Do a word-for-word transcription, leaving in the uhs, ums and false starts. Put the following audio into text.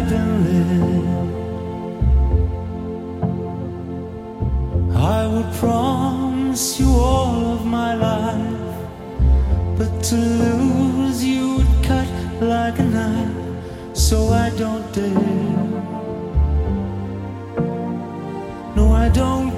I've been led. I would promise you all of my life, but to lose you would cut like a knife, so I don't dare. No, I don't